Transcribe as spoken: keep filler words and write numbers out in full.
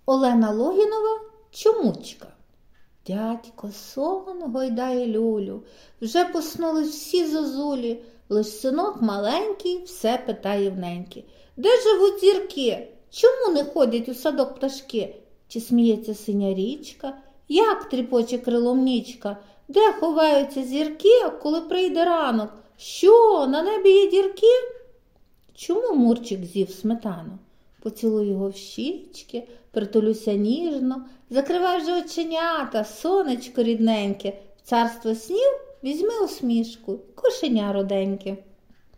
Олена Логінова «Чомучка». Дядько сон гойдає люлю, вже поснули всі зозулі, лиш синок маленький все питає в неньки. Де живуть зірки? Чому не ходять у садок пташки? Чи сміється синя річка? Як тріпоче крилом нічка? Де ховаються зірки, коли прийде ранок? Що, на небі є дірки? Чому Мурчик з'їв сметану? Поцілуй його в щічки, притулюся ніжно, закривай же оченята, сонечко рідненьке, в царство снів візьми усмішку, кошеня руденьке.